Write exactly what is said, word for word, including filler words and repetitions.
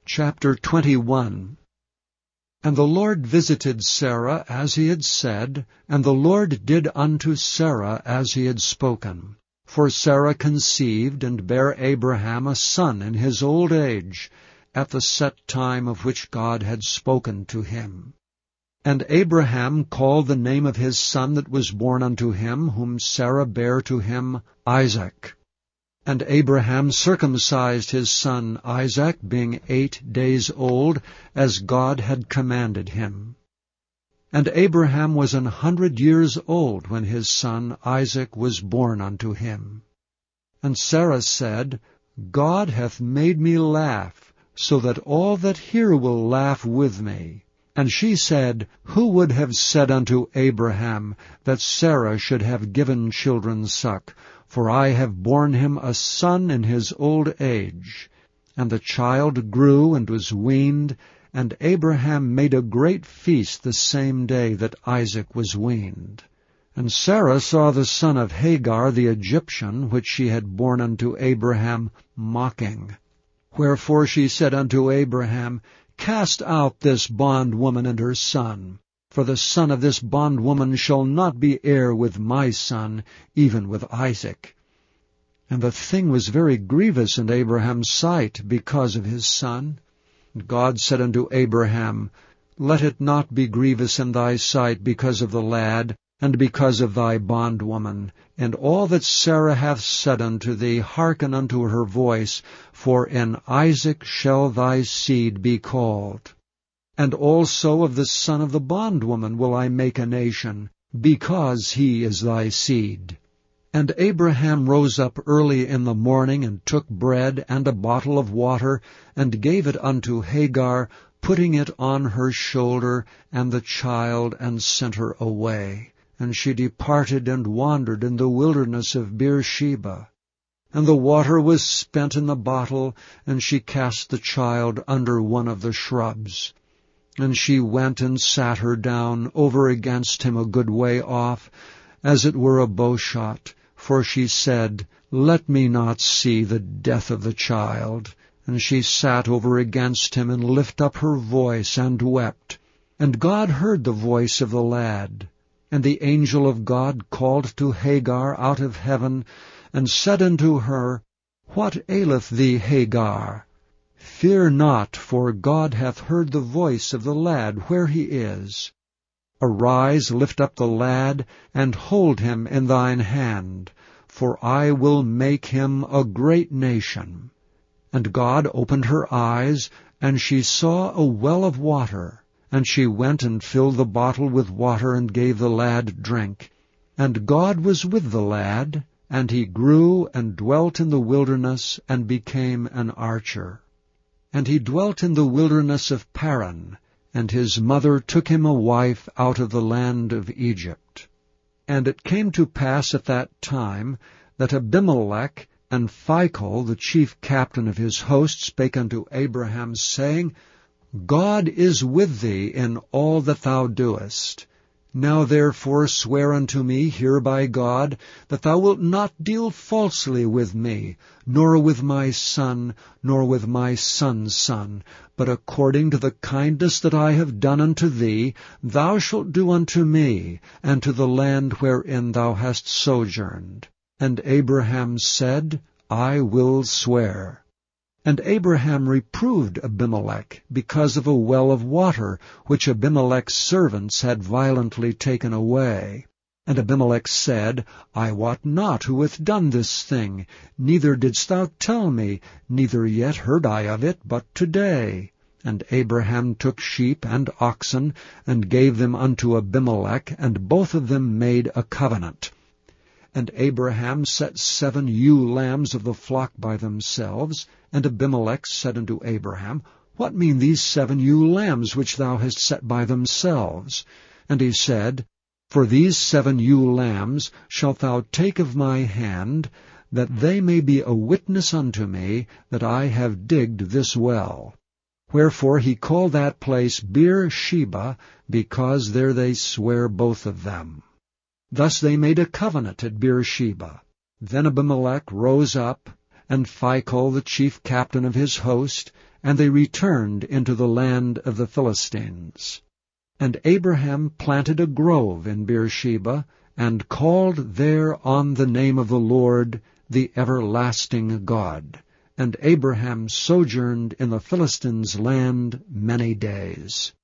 Chapter twenty-one. And the Lord visited Sarah as he had said, and the Lord did unto Sarah as he had spoken. For Sarah conceived, and bare Abraham a son in his old age, at the set time of which God had spoken to him. And Abraham called the name of his son that was born unto him, whom Sarah bare to him, Isaac. And Abraham circumcised his son Isaac, being eight days old, as God had commanded him. And Abraham was an hundred years old when his son Isaac was born unto him. And Sarah said, God hath made me laugh, so that all that hear will laugh with me. And she said, Who would have said unto Abraham that Sarah should have given children suck? For I have borne him a son in his old age. And the child grew and was weaned, and Abraham made a great feast the same day that Isaac was weaned. And Sarah saw the son of Hagar the Egyptian, which she had borne unto Abraham, mocking. Wherefore she said unto Abraham, Cast out this bondwoman and her son. For the son of this bondwoman shall not be heir with my son, even with Isaac. And the thing was very grievous in Abraham's sight because of his son. And God said unto Abraham, Let it not be grievous in thy sight because of the lad, and because of thy bondwoman. And all that Sarah hath said unto thee, hearken unto her voice, for in Isaac shall thy seed be called. And also of the son of the bondwoman will I make a nation, because he is thy seed. And Abraham rose up early in the morning, and took bread and a bottle of water, and gave it unto Hagar, putting it on her shoulder, and the child, and sent her away. And she departed and wandered in the wilderness of Beersheba. And the water was spent in the bottle, and she cast the child under one of the shrubs. And she went and sat her down over against him a good way off, as it were a bowshot. For she said, Let me not see the death of the child. And she sat over against him, and lift up her voice, and wept. And God heard the voice of the lad. And the angel of God called to Hagar out of heaven, and said unto her, What aileth thee, Hagar? Fear not, for God hath heard the voice of the lad where he is. Arise, lift up the lad, and hold him in thine hand, for I will make him a great nation. And God opened her eyes, and she saw a well of water. And she went and filled the bottle with water, and gave the lad drink. And God was with the lad, and he grew and dwelt in the wilderness, and became an archer. And he dwelt in the wilderness of Paran, and his mother took him a wife out of the land of Egypt. And it came to pass at that time that Abimelech and Phicol, the chief captain of his host, spake unto Abraham, saying, God is with thee in all that thou doest. Now therefore swear unto me here by God, that thou wilt not deal falsely with me, nor with my son, nor with my son's son, but according to the kindness that I have done unto thee, thou shalt do unto me, and to the land wherein thou hast sojourned. And Abraham said, I will swear. And Abraham reproved Abimelech because of a well of water, which Abimelech's servants had violently taken away. And Abimelech said, I wot not who hath done this thing, neither didst thou tell me, neither yet heard I of it but today. And Abraham took sheep and oxen, and gave them unto Abimelech, and both of them made a covenant. And Abraham set seven ewe lambs of the flock by themselves. And Abimelech said unto Abraham, What mean these seven ewe lambs which thou hast set by themselves? And he said, For these seven ewe lambs shalt thou take of my hand, that they may be a witness unto me that I have digged this well. Wherefore he called that place Beersheba, because there they swear both of them. Thus they made a covenant at Beersheba. Then Abimelech rose up, and Phicol the chief captain of his host, and they returned into the land of the Philistines. And Abraham planted a grove in Beersheba, and called there on the name of the Lord, the everlasting God. And Abraham sojourned in the Philistines' land many days.